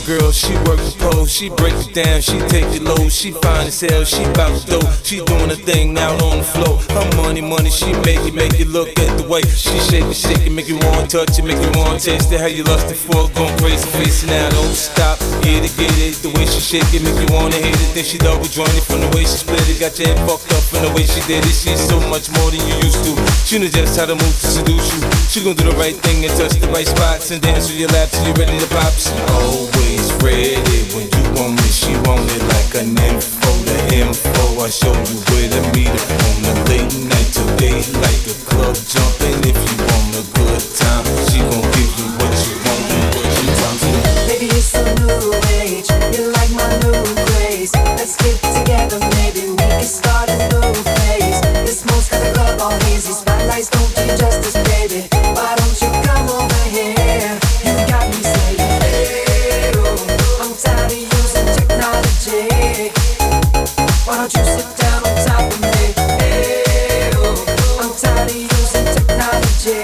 girl, she work the pole, she break it down, she take it low, she fine as hell, she bout the dough, she doing her thing out on the floor. Her money, she make it look at the way she shake it, make you want touch it, make you want taste it. How you lustin' for, going crazy, face it now, don't stop, get it, the way she shake it, make you wanna hit it. Then she double jointed from the way she split it, got your head fucked up from the way she did it. She's so much more than you used to. She knows just how to move to seduce you. She gon' do the right thing and touch the right spots and dance with your lap till you ready to pop. She always ready when you want me. She want it like an info, the info. I show you where to meet her on the late night till daylight. The club jumping if you want a good time. She gon' give you what you want and what you want. Baby, it's a new age. You like my new craze. Let's get together, maybe we can start a new phase. This mood's got the club all hazy. Spotlights don't do you justice, baby. Why don't you come over here? You got me saying, hey, oh, I'm tired of using technology. Why don't you sit down on top of me? Hey, oh, I'm tired of using technology.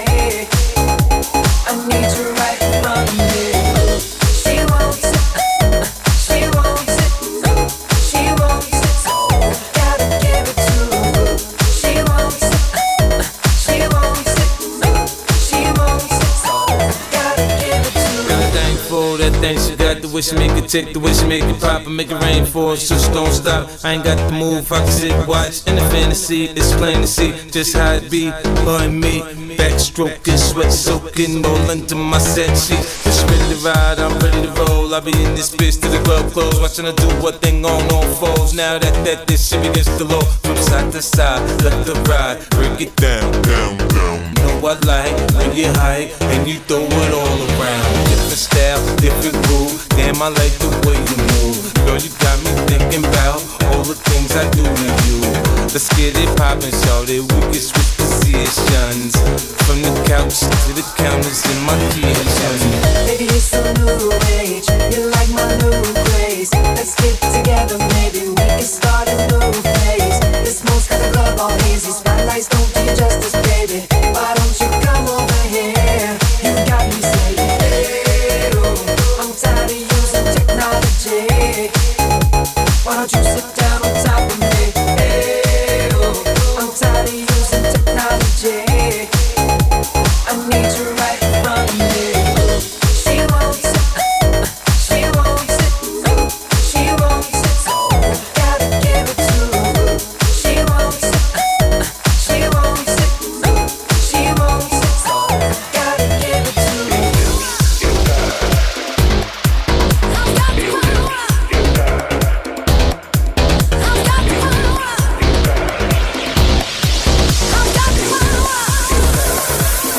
I need you right in front of me. She wants it, she wants it, she wants it, gotta give it to her. She wants it, she wants it, she wants it, gotta give it to her. Got a thing for that thing, she got the way she make it tick, the way she make it pop and make it rain for us, just don't stop. I ain't got the move, I can sit, watch, in the fantasy, it's plain to see just how it be, her and me. Backstroking, sweat soaking, all into my set sheet. Just ready to ride, I'm ready to roll. I be in this bitch till the club close, watching her do what thing on all fours. Now that this shit begins to low, from side to side, let the ride, break it down, down, down. Know I like when you high and you throw it all around. Different style, different groove, damn I like the way you move. Girl, you got me thinking about all the things I do to you. Let's get it poppin', shawty, we can switch positions. From the couch to the counters in my kitchen. Baby, it's a new age. You like my new craze.